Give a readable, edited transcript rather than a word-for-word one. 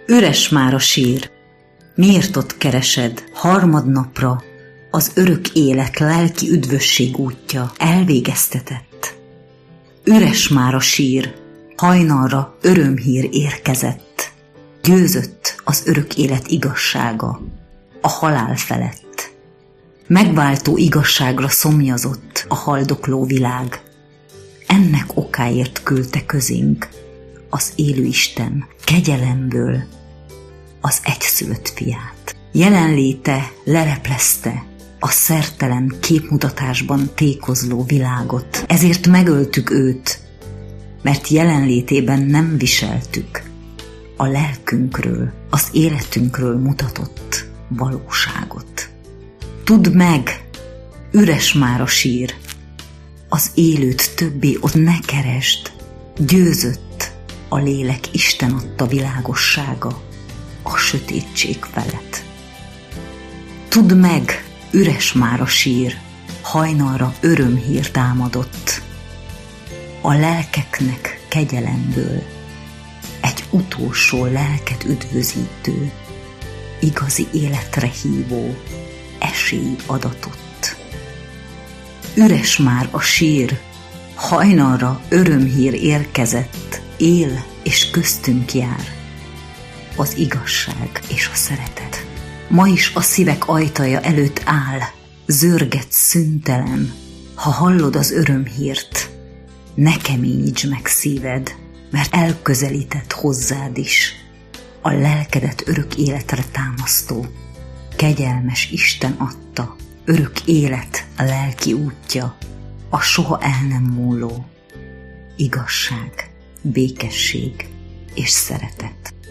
Üres már a sír, miért ott keresed harmadnapra az örök élet lelki üdvösség útja elvégeztetett? Üres már a sír, hajnalra örömhír érkezett, győzött az örök élet igazsága a halál felett. Megváltó igazságra szomjazott a haldokló világ, ennek okáért küldte közénk az élő Isten kegyelemből az egyszülött fiát. Jelenléte leleplezte a szertelen képmutatásban tékozló világot, ezért megöltük őt, mert jelenlétében nem viseltük a lelkünkről, az életünkről mutatott valóságot. Tudd meg, üres már a sír, az élőt többé ott ne keresd, győzött a lélek Isten adta világossága a sötétség felett. Tudd meg, üres már a sír, hajnalra örömhír támadott, a lelkeknek kegyelemből egy utolsó lelket üdvözítő, igazi életre hívó esély adatott. Üres már a sír, hajnalra örömhír érkezett, él és köztünk jár az igazság és a szeretet. Ma is a szívek ajtaja előtt áll, zörget szüntelen, ha hallod az örömhírt, ne keményítsd meg szíved, mert elközelített hozzád is a lelkedet örök életre támasztó, kegyelmes Isten adta, örök élet a lelki útja, a soha el nem múló igazság, békesség és szeretet.